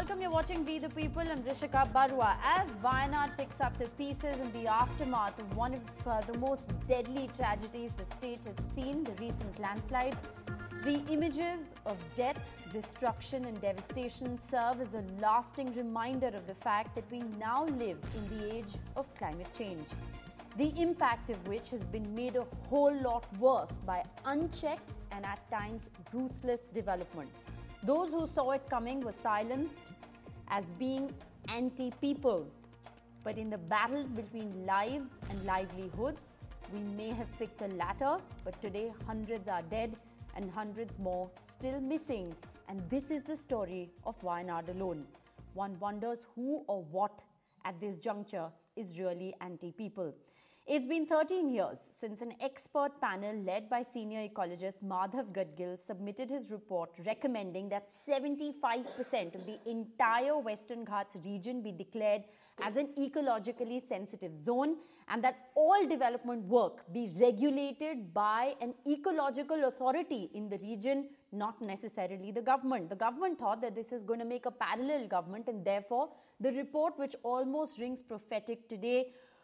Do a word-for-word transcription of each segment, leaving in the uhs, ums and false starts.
welcome. You're watching Be the People. I'm Rishika Barua. As Wayanad picks up the pieces in the aftermath of one of uh, the most deadly tragedies the state has seen, the recent landslides, the images of death, destruction and devastation serve as a lasting reminder of the fact that we now live in the age of climate change, the impact of which has been made a whole lot worse by unchecked and at times ruthless development. Those who saw it coming were silenced as being anti-people. But in the battle between lives and livelihoods, we may have picked the latter, but today hundreds are dead and hundreds more still missing. And this is the story of Wayanad alone. One wonders who or what at this juncture is really anti-people. It's been thirteen years since an expert panel led by senior ecologist Madhav Gadgil submitted his report recommending that seventy-five percent of the entire Western Ghats region be declared as an ecologically sensitive zone and that all development work be regulated by an ecological authority in the region, not necessarily the government. The government thought that this is going to make a parallel government, and therefore the report, which almost rings prophetic today,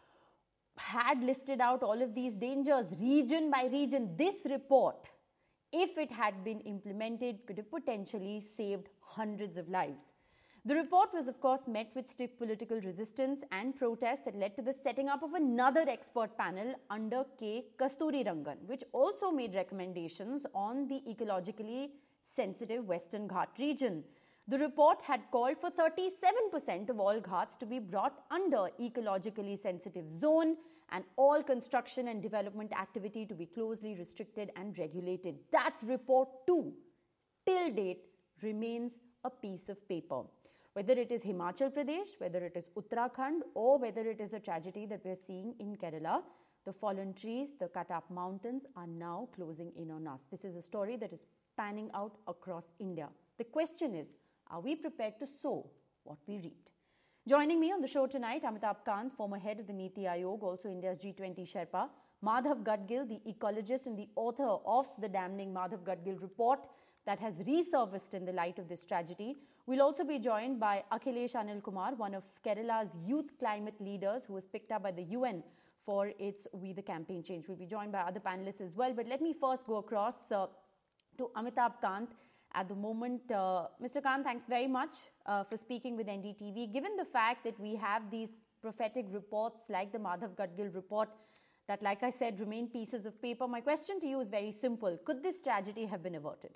had listed out all of these dangers region by region. This report, if it had been implemented, could have potentially saved hundreds of lives. The report was, of course, met with stiff political resistance and protests that led to the setting up of another expert panel under K. Kasturirangan, which also made recommendations on the ecologically sensitive Western Ghat region. The report had called for thirty-seven percent of all Ghats to be brought under ecologically sensitive zone and all construction and development activity to be closely restricted and regulated. That report too, till date, remains a piece of paper. Whether it is Himachal Pradesh, whether it is Uttarakhand, or whether it is a tragedy that we're seeing in Kerala, the fallen trees, the cut up mountains are now closing in on us. This is a story that is panning out across India. The question is, are we prepared to sow what we reap? Joining me on the show tonight, Amitabh Kant, former head of the Niti Aayog, also India's G twenty Sherpa, Madhav Gadgil, the ecologist and the author of the damning Madhav Gadgil report that has resurfaced in the light of this tragedy. We'll also be joined by Akhilesh Anil Kumar, one of Kerala's youth climate leaders who was picked up by the U N for its We the Campaign Change. We'll be joined by other panelists as well. But let me first go across uh, to Amitabh Kant. At the moment, uh, Mister Khan, thanks very much uh, for speaking with N D T V. Given the fact that we have these prophetic reports like the Madhav Gadgil report that, like I said, remain pieces of paper, my question to you is very simple. Could this tragedy have been averted?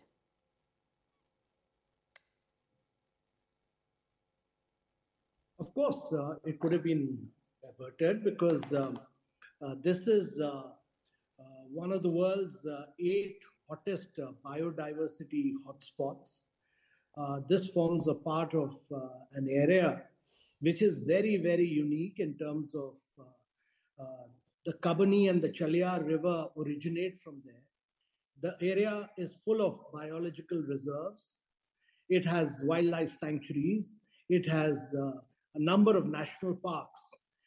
Of course, uh, it could have been averted because um, uh, this is uh, uh, one of the world's uh, eight hottest uh, biodiversity hotspots. Uh, this forms a part of uh, an area which is very, very unique in terms of uh, uh, the Kabani and the Chaliar River originate from there. The area is full of biological reserves. It has wildlife sanctuaries. It has uh, a number of national parks.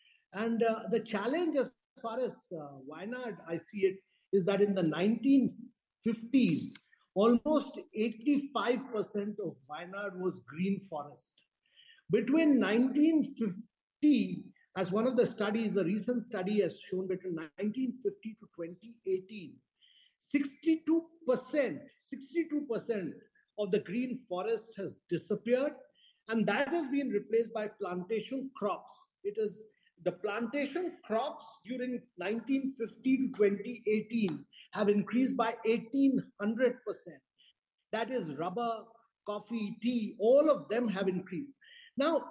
And uh, the challenge as far as uh, Wayanad, I see it, is that in the nineteen fifties, almost eighty-five percent of Wayanad was green forest. Between nineteen fifty, as one of the studies, a recent study has shown, between nineteen fifty to twenty eighteen, sixty-two percent, sixty-two percent of the green forest has disappeared, and that has been replaced by plantation crops. It is the plantation crops during nineteen fifty to twenty eighteen have increased by eighteen hundred percent. That is rubber, coffee, tea, all of them have increased. Now,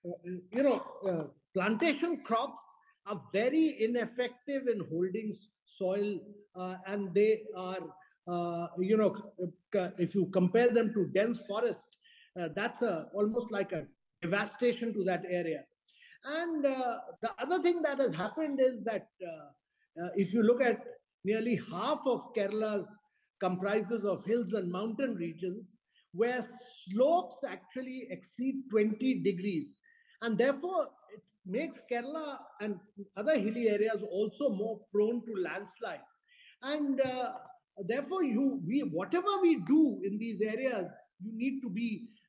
you know, uh, plantation crops are very ineffective in holding soil uh, and they are, uh, you know, if you compare them to dense forest, uh, that's a, almost like a devastation to that area. And uh, the other thing that has happened is that uh, uh, if you look at nearly half of Kerala's comprises of hills and mountain regions where slopes actually exceed twenty degrees. And therefore, it makes Kerala and other hilly areas also more prone to landslides. And uh, therefore, you we whatever we do in these areas, you need to be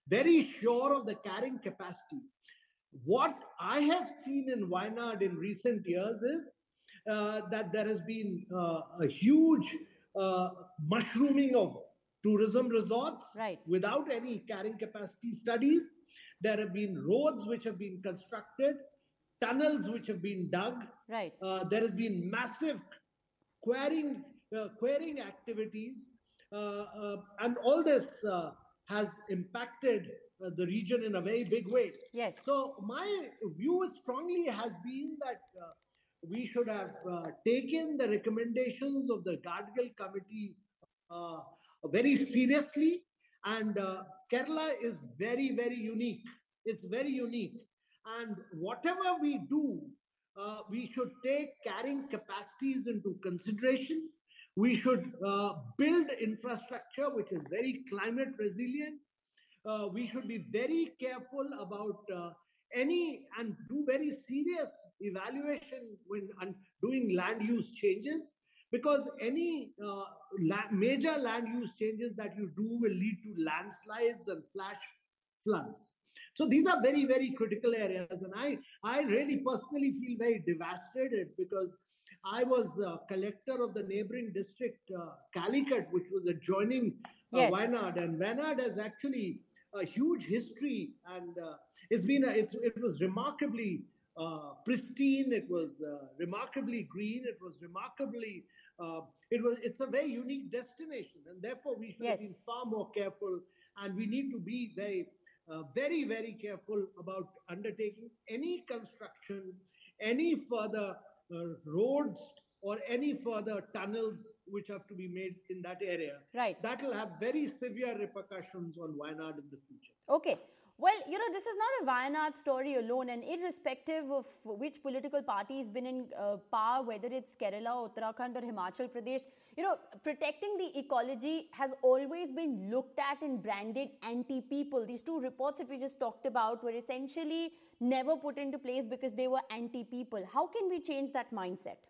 very sure of the carrying capacity. What I have seen in Wayanad in recent years is uh, that there has been uh, a huge uh, mushrooming of tourism resorts right. without any carrying capacity studies. There have been roads which have been constructed, tunnels which have been dug. Right. Uh, there has been massive quarrying, uh, quarrying activities, uh, uh, and all this uh, has impacted uh, the region in a very big way. Yes. So my view strongly has been that uh, we should have uh, taken the recommendations of the Gadgil committee uh, very seriously. And uh, Kerala is very, very unique. It's very unique. And whatever we do, uh, we should take carrying capacities into consideration. We should uh, build infrastructure which is very climate resilient. Uh, we should be very careful about uh, any and do very serious evaluation when and doing land use changes, because any uh, la- major land use changes that you do will lead to landslides and flash floods. So these are very, very critical areas. And I, I really personally feel very devastated because I was a collector of the neighboring district, uh, Calicut, which was adjoining uh, yes. Wayanad. And Wayanad has actually a huge history, and uh, it's been a, it's, it was remarkably uh, pristine. It was uh, remarkably green. It was remarkably uh, it was it's a very unique destination, and therefore we should yes. have been far more careful. And we need to be very, uh, very, very careful about undertaking any construction, any further uh, roads, or any further tunnels which have to be made in that area. Right. That will have very severe repercussions on Wayanad in the future. Okay. Well, you know, this is not a Wayanad story alone, and irrespective of which political party has been in uh, power, whether it's Kerala, Uttarakhand or Himachal Pradesh, you know, protecting the ecology has always been looked at and branded anti-people. These two reports that we just talked about were essentially never put into place because they were anti-people. How can we change that mindset?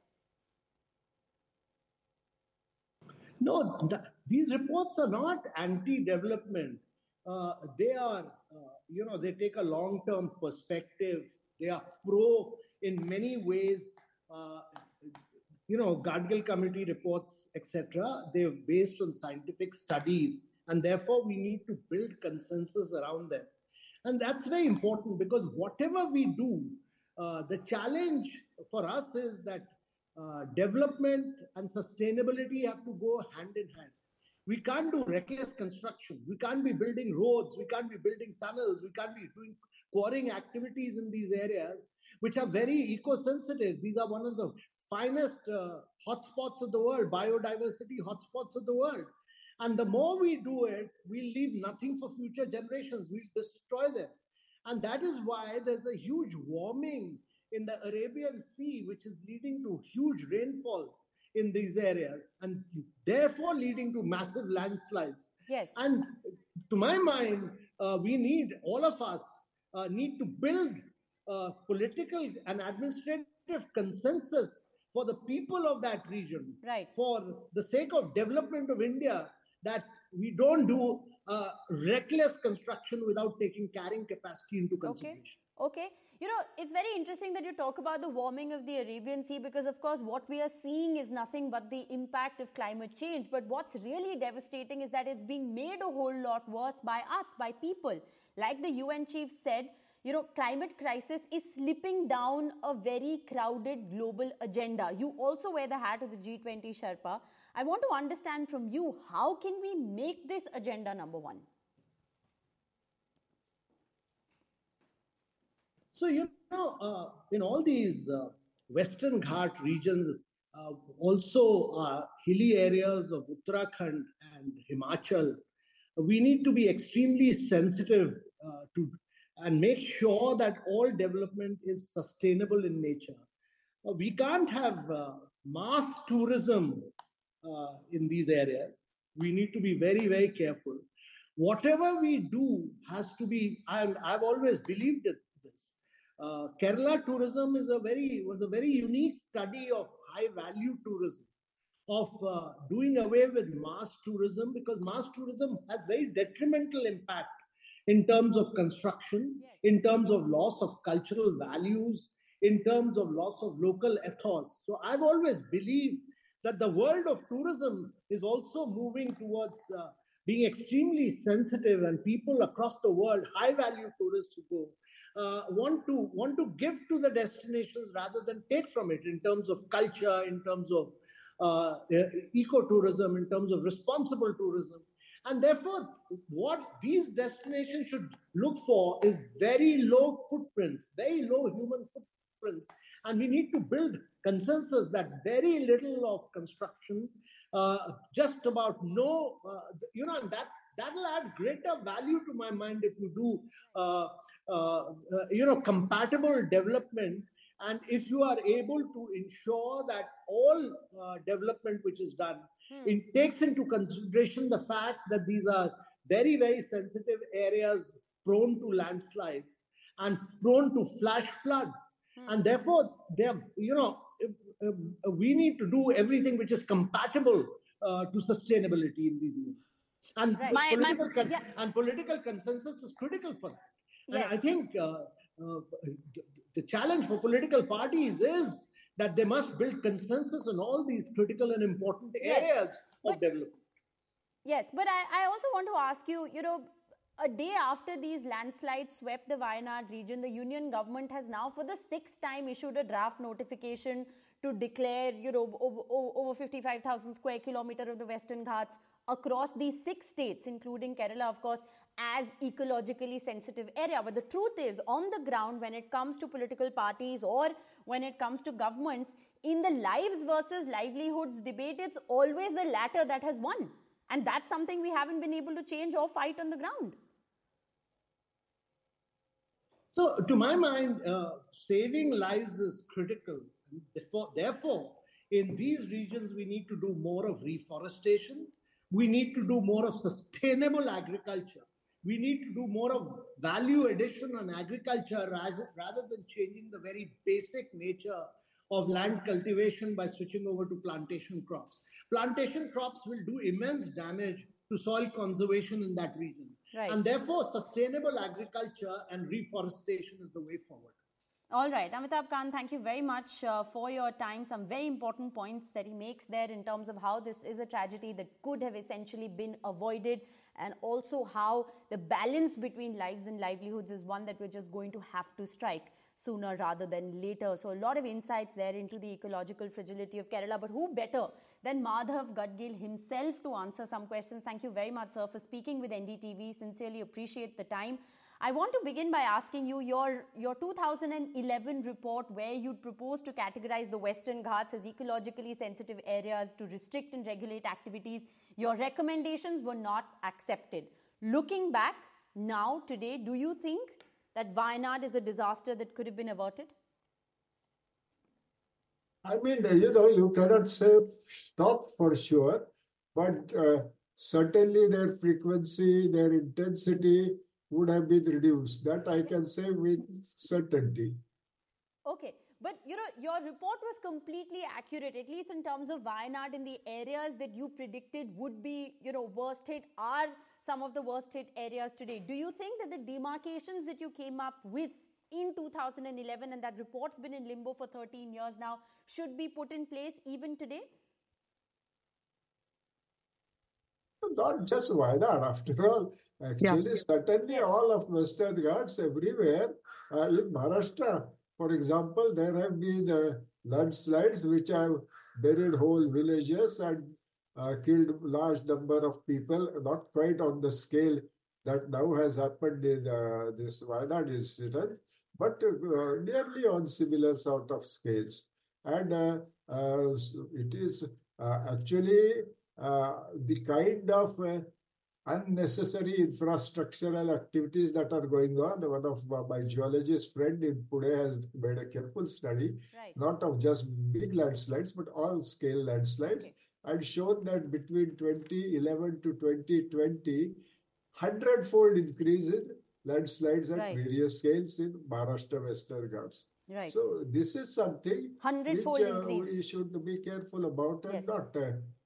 No, th- these reports are not anti-development. Uh, they are, uh, you know, they take a long-term perspective. They are pro in many ways. Uh, you know, Gadgil committee reports, et cetera. They're based on scientific studies, and therefore we need to build consensus around them. And that's very important because whatever we do, uh, the challenge for us is that uh, development and sustainability have to go hand in hand. We can't do reckless construction. We can't be building roads. We can't be building tunnels. We can't be doing quarrying activities in these areas, which are very eco-sensitive. These are one of the finest uh, hotspots of the world, biodiversity hotspots of the world. And the more we do it, we'll leave nothing for future generations. We'll destroy them. And that is why there's a huge warming in the Arabian Sea, which is leading to huge rainfalls in these areas and therefore leading to massive landslides. Yes. And to my mind, uh, we need, all of us uh, need to build uh, political and administrative consensus for the people of that region, right, for the sake of development of India, that we don't do uh, reckless construction without taking carrying capacity into consideration. Okay. Okay. You know, it's very interesting that you talk about the warming of the Arabian Sea because, of course, what we are seeing is nothing but the impact of climate change. But what's really devastating is that it's being made a whole lot worse by us, by people. Like the U N chief said, you know, climate crisis is slipping down a very crowded global agenda. You also wear the hat of the G twenty Sherpa. I want to understand from you, how can we make this agenda number one? So, you know, uh, in all these uh, Western Ghat regions, uh, also uh, hilly areas of Uttarakhand and Himachal, we need to be extremely sensitive uh, to and make sure that all development is sustainable in nature. Uh, we can't have uh, mass tourism uh, in these areas. We need to be very, very careful. Whatever we do has to be, and I've always believed it, this. Uh, Kerala tourism is a very was a very unique study of high value tourism, of uh, doing away with mass tourism, because mass tourism has very detrimental impact. in terms of construction, Yes. in terms of loss of cultural values, in terms of loss of local ethos. So I've always believed that the world of tourism is also moving towards uh, being extremely sensitive, and people across the world, high value tourists who go, uh, want to want to give to the destinations rather than take from it in terms of culture, in terms of uh, ecotourism, in terms of responsible tourism. And therefore, what these destinations should look for is very low footprints, very low human footprints. And we need to build consensus that very little of construction, uh, just about no, uh, you know, and that, that'll add greater value to my mind if you do, uh, uh, uh, you know, compatible development. And if you are able to ensure that all uh, development which is done, hmm. it takes into consideration the fact that these are very, very sensitive areas prone to landslides and prone to flash floods. Hmm. And therefore, they're, you know, uh, we need to do everything which is compatible uh, to sustainability in these areas. And, right. my, political my, con- yeah. and political consensus is critical for that. Yes. And I think uh, uh, the challenge for political parties is that they must build consensus on all these critical and important areas yes, of but, development. Yes, but I, I also want to ask you, you know, a day after these landslides swept the Wayanad region, the union government has now for the sixth time issued a draft notification to declare, you know, over, over fifty-five thousand square kilometers of the Western Ghats across these six states, including Kerala, of course, as ecologically sensitive area. But the truth is, on the ground, when it comes to political parties or when it comes to governments, in the lives versus livelihoods debate, it's always the latter that has won. And that's something we haven't been able to change or fight on the ground. So, to my mind, uh, saving lives is critical. Therefore, therefore, in these regions, we need to do more of reforestation. We need to do more of sustainable agriculture. We need to do more of value addition on agriculture rather, rather than changing the very basic nature of land cultivation by switching over to plantation crops. Plantation crops will do immense damage to soil conservation in that region. Right. And therefore, sustainable agriculture and reforestation is the way forward. All right. Amitabh Kant, thank you very much uh, for your time. Some very important points that he makes there in terms of how this is a tragedy that could have essentially been avoided, and also how the balance between lives and livelihoods is one that we're just going to have to strike sooner rather than later. So a lot of insights there into the ecological fragility of Kerala. But who better than Madhav Gadgil himself to answer some questions? Thank you very much, sir, for speaking with N D T V. Sincerely appreciate the time. I want to begin by asking you your, your two thousand eleven report where you'd proposed to categorize the Western Ghats as ecologically sensitive areas to restrict and regulate activities. Your recommendations were not accepted. Looking back now, today, do you think that Wayanad is a disaster that could have been averted? I mean, you know, you cannot say stop for sure, but uh, certainly their frequency, their intensity would have been reduced. That I can say with certainty. Okay. But, you know, your report was completely accurate, at least in terms of Wayanad, and the areas that you predicted would be, you know, worst hit are some of the worst hit areas today. Do you think that the demarcations that you came up with in two thousand eleven, and that report's been in limbo for thirteen years now, should be put in place even today? Not just Wayanad, after all. Actually, yeah. certainly yes. all of Western Ghats everywhere uh, in Maharashtra. For example, there have been uh, landslides which have buried whole villages and uh, killed large number of people, not quite on the scale that now has happened in uh, this Wayanad incident, but uh, nearly on similar sort of scales. And uh, uh, it is uh, actually uh, the kind of uh, unnecessary infrastructural activities that are going on. One of my geologist friend in Pune has made a careful study, right. not of just big landslides, but all scale landslides, okay. and shown that between twenty eleven to twenty twenty, hundred-fold increase in landslides at right. various scales in Maharashtra Western Ghats. Right. So this is something which uh, we should be careful about and yes. not uh,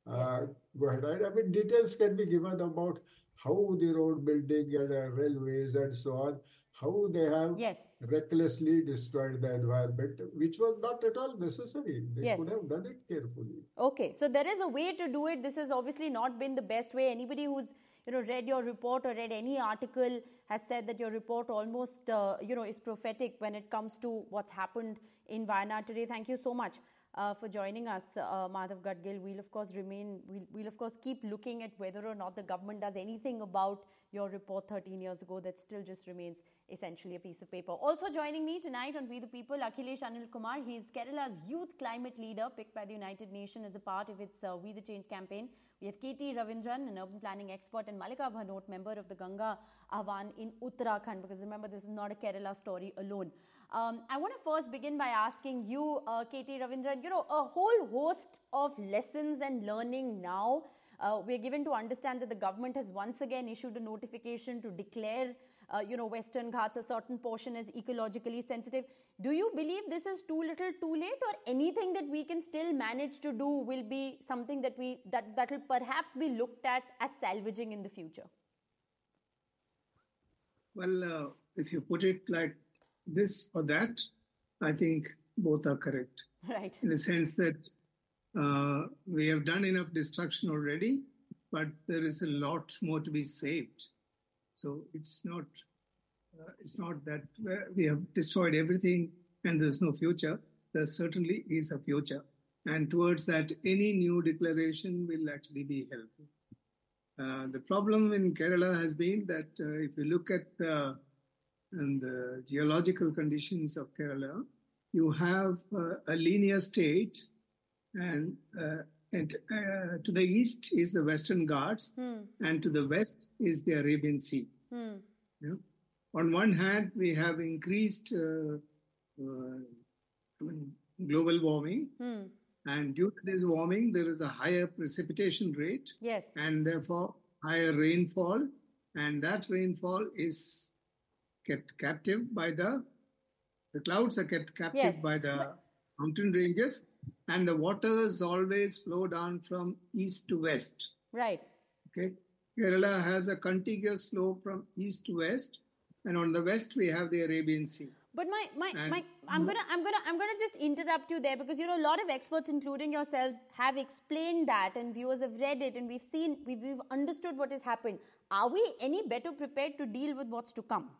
uh, go ahead. I, I mean, details can be given about how the road building and uh, railways and so on, how they have Yes. recklessly destroyed the environment, which was not at all necessary. They Yes. could have done it carefully. Okay, so there is a way to do it. This has obviously not been the best way. Anybody who's you know read your report or read any article has said that your report almost uh, you know is prophetic when it comes to what's happened in Wayanad today. Thank you so much uh, for joining us, uh, Madhav Gadgil. We'll of course remain. We'll, we'll of course keep looking at whether or not the government does anything about your report thirteen years ago that still just remains essentially a piece of paper. Also joining me tonight on We the People, Akhilesh Anil Kumar. He is Kerala's youth climate leader picked by the United Nations as a part of its uh, We the Change campaign. We have K T Ravindran, an urban planning expert, and Malika Bhanot, member of the Ganga Ahvan in Uttarakhand, because remember, this is not a Kerala story alone. Um, I want to first begin by asking you, uh, K T Ravindran, you know, a whole host of lessons and learning now. Uh, we are given to understand that the government has once again issued a notification to declare, uh, you know, Western Ghats, a certain portion, as ecologically sensitive. Do you believe this is too little, too late, or anything that we can still manage to do will be something that we that that will perhaps be looked at as salvaging in the future? Well, uh, if you put it like this or that, I think both are correct. Right. In the sense that uh, we have done enough destruction already, but there is a lot more to be saved. So it's not uh, it's not that we have destroyed everything and there's no future. There certainly is a future. And towards that, any new declaration will actually be helpful. Uh, the problem in Kerala has been that uh, if you look at the, the geological conditions of Kerala, you have uh, a linear state, and, uh, and uh, to the east is the Western Ghats, hmm. and to the west is the Arabian Sea. Hmm. Yeah? On one hand, we have increased uh, uh, I mean, global warming, Hmm. and due to this warming, there is a higher precipitation rate, yes, and therefore higher rainfall, and that rainfall is kept captive by the, the clouds are kept captive yes. by the mountain ranges, and the waters always flow down from east to west. Right. Okay. Kerala has a contiguous slope from east to west, and on the west we have the Arabian Sea. But my, my, And my, I'm gonna, I'm gonna, I'm gonna just interrupt you there, because you know a lot of experts, including yourselves, have explained that, and viewers have read it, and we've seen, we've, we've understood what has happened. Are we any better prepared to deal with what's to come?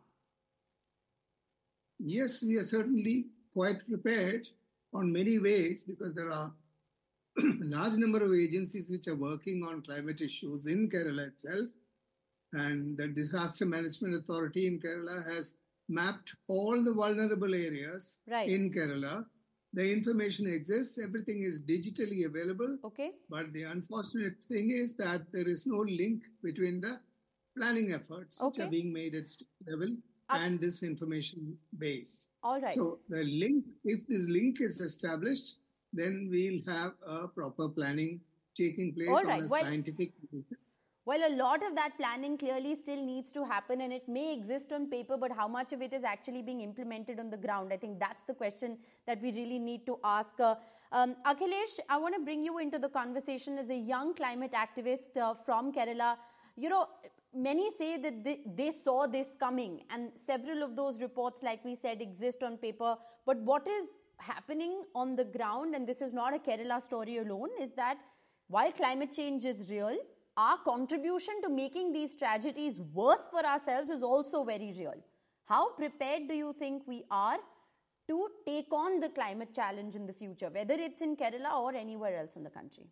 Yes, we are certainly quite prepared on many ways, because there are a large number of agencies which are working on climate issues in Kerala itself, and the Disaster Management Authority in Kerala has mapped all the vulnerable areas right. in Kerala. The information exists, everything is digitally available. Okay. But the unfortunate thing is that there is no link between the planning efforts okay. which are being made at state level uh, and this information base. All right. So the link, if this link is established, then we'll have a proper planning taking place all right. on a well, scientific basis. Well, a lot of that planning clearly still needs to happen, and it may exist on paper, but how much of it is actually being implemented on the ground? I think that's the question that we really need to ask. Uh, um, Akhilesh, I want to bring you into the conversation as a young climate activist uh, from Kerala. You know, many say that they, they saw this coming, and several of those reports, like we said, exist on paper. But what is happening on the ground, and this is not a Kerala story alone, is that while climate change is real, our contribution to making these tragedies worse for ourselves is also very real. How prepared do you think we are to take on the climate challenge in the future, whether it's in Kerala or anywhere else in the country?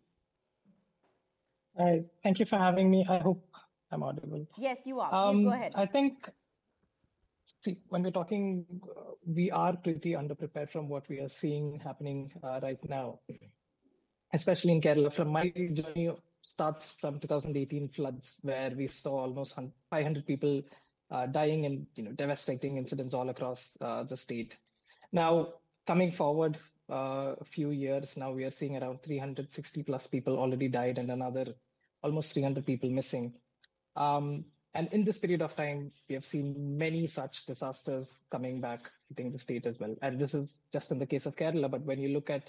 Hi, thank you for having me. I hope I'm audible. Yes, you are. Um, Please go ahead. I think, see, when we're talking, uh, we are pretty underprepared from what we are seeing happening uh, right now, especially in Kerala. From my journey starts from two thousand eighteen floods, where we saw almost five hundred people uh, dying in you know devastating incidents all across uh, the state. Now, coming forward uh, a few years, now we are seeing around three hundred sixty plus people already died and another almost three hundred people missing. Um, and in this period of time, we have seen many such disasters coming back, hitting the state as well. And this is just in the case of Kerala, but when you look at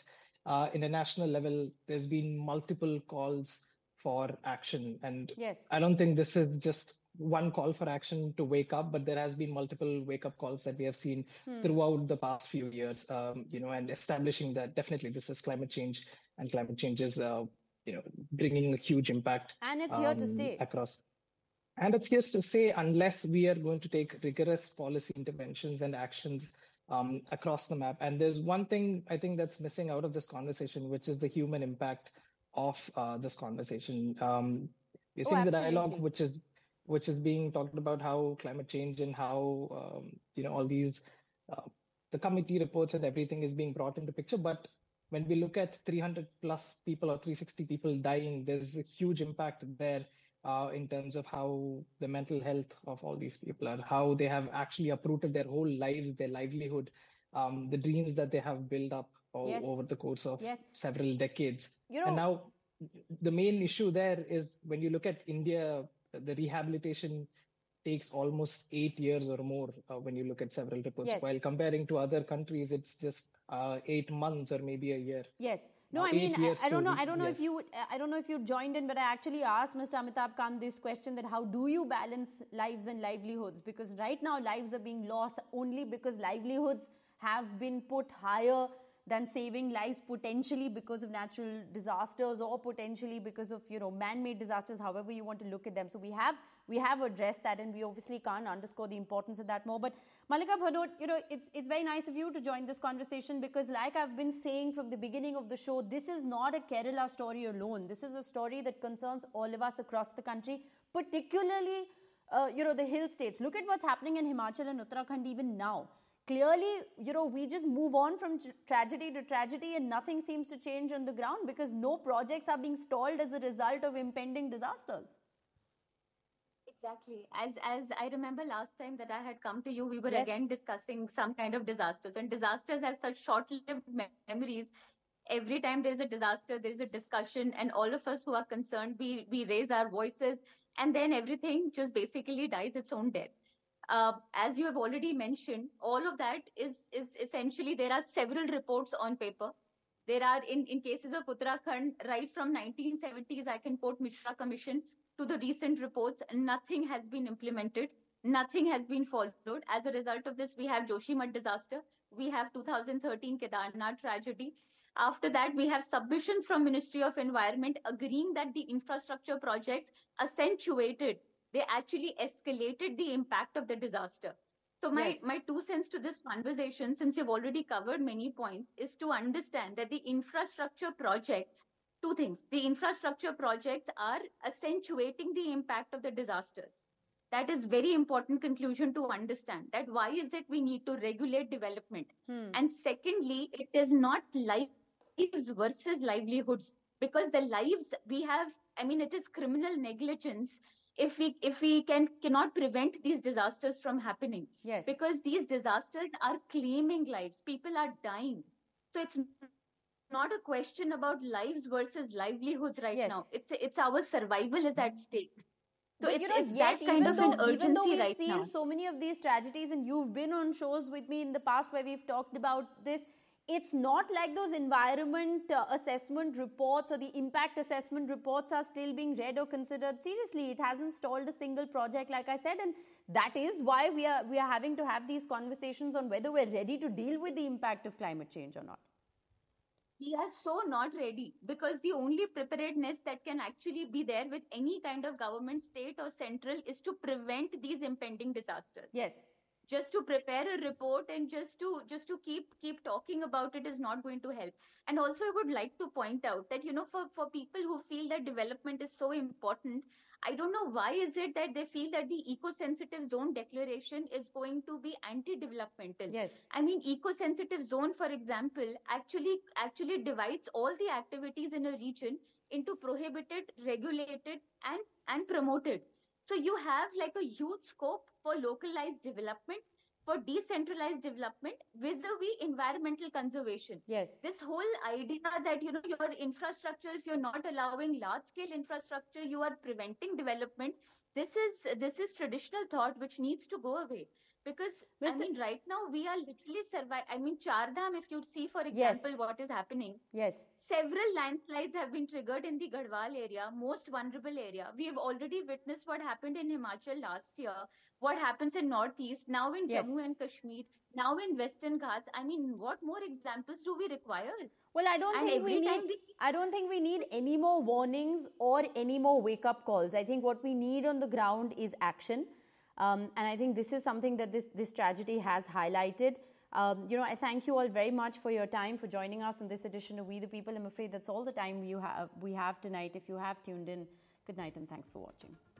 uh, international level, there's been multiple calls for action. And Yes. I don't think this is just one call for action to wake up, but there has been multiple wake-up calls that we have seen hmm. throughout the past few years, um, you know, and establishing that definitely this is climate change, and climate change is, uh, you know, bringing a huge impact. And it's um, here to stay. Across. And it's here to stay unless we are going to take rigorous policy interventions and actions um, across the map. And there's one thing I think that's missing out of this conversation, which is the human impact of uh, this conversation. Um, you're seeing oh, the dialogue, which is which is being talked about how climate change and how, um, you know, all these, uh, the committee reports and everything is being brought into picture. But when we look at three hundred plus people or three hundred sixty people dying, there's a huge impact there uh, in terms of how the mental health of all these people are, how they have actually uprooted their whole lives, their livelihood, um, the dreams that they have built up o- yes. over the course of yes. several decades. You know, and now the main issue there is when you look at India, the rehabilitation takes almost eight years or more uh, when you look at several reports, yes. while comparing to other countries, it's just uh, eight months or maybe a year. Yes. No, uh, I mean, I, I don't know. I don't know yes. if you. I don't know if you joined in, but I actually asked Mister Amitabh Kant this question: that how do you balance lives and livelihoods? Because right now lives are being lost only because livelihoods have been put higher than saving lives, potentially because of natural disasters or potentially because of, you know, man-made disasters, however you want to look at them. So we have we have addressed that, and we obviously can't underscore the importance of that more. But Mallika Bhanot, you know, it's it's very nice of you to join this conversation, because like I've been saying from the beginning of the show, this is not a Kerala story alone. This is a story that concerns all of us across the country, particularly, uh, you know, the hill states. Look at what's happening in Himachal and Uttarakhand even now. Clearly, you know, we just move on from tra- tragedy to tragedy and nothing seems to change on the ground because no projects are being stalled as a result of impending disasters. Exactly. As as I remember last time that I had come to you, we were yes. again discussing some kind of disasters. And disasters have such short-lived me- memories. Every time there's a disaster, there's a discussion, and all of us who are concerned, we, we raise our voices, and then everything just basically dies its own death. Uh, as you have already mentioned, all of that is, is essentially, there are several reports on paper. There are, in, in cases of Uttarakhand, right from nineteen seventies, I can quote Mishra Commission, to the recent reports, nothing has been implemented. Nothing has been followed. As a result of this, we have Joshimath disaster. We have two thousand thirteen Kedarnath tragedy. After that, we have submissions from Ministry of Environment agreeing that the infrastructure projects accentuated, they actually escalated the impact of the disaster. So my, yes. my two cents to this conversation, since you've already covered many points, is to understand that the infrastructure projects, two things, the infrastructure projects are accentuating the impact of the disasters. That is very important conclusion to understand, that why is it we need to regulate development? Hmm. And secondly, it is not lives versus livelihoods, because the lives we have, I mean, it is criminal negligence if we if we can cannot prevent these disasters from happening. Yes. Because these disasters are claiming lives. People are dying. So it's not a question about lives versus livelihoods right yes. now. It's it's our survival is at stake. So but it's, you know, it's yet, that kind even of though, an urgency even though we've right seen now. so many of these tragedies, and you've been on shows with me in the past where we've talked about this, it's not like those environment uh, assessment reports or the impact assessment reports are still being read or considered seriously. It hasn't stalled a single project, like I said, and that is why we are we are having to have these conversations on whether we're ready to deal with the impact of climate change or not. We are so not ready, because the only preparedness that can actually be there with any kind of government, state or central, is to prevent these impending disasters. Yes. Just to prepare a report and just to just to keep keep talking about it is not going to help. And also, I would like to point out that, you know, for, for people who feel that development is so important, I don't know why is it that they feel that the eco-sensitive zone declaration is going to be anti-developmental. Yes. I mean, eco-sensitive zone, for example, actually actually divides all the activities in a region into prohibited, regulated, and, and promoted. So you have like a huge scope for localized development, for decentralized development, vis-a-vis environmental conservation. Yes. This whole idea that, you know, your infrastructure, if you're not allowing large-scale infrastructure, you are preventing development. This is this is traditional thought which needs to go away. Because, Mister I mean, right now we are literally surviving. I mean, Chardham, if you see, for example, yes. what is happening. Yes. Several landslides have been triggered in the Garhwal area, most vulnerable area. We have already witnessed what happened in Himachal last year, what happens in Northeast, now in yes. Jammu and Kashmir, now in Western Ghats. I mean, what more examples do we require? Well, I don't and think we need. we... I don't think we need any more warnings or any more wake-up calls. I think what we need on the ground is action, um, and I think this is something that this this tragedy has highlighted. Um, you know, I thank you all very much for your time, for joining us on this edition of We the People. I'm afraid that's all the time you have we have tonight. If you have tuned in, good night and thanks for watching.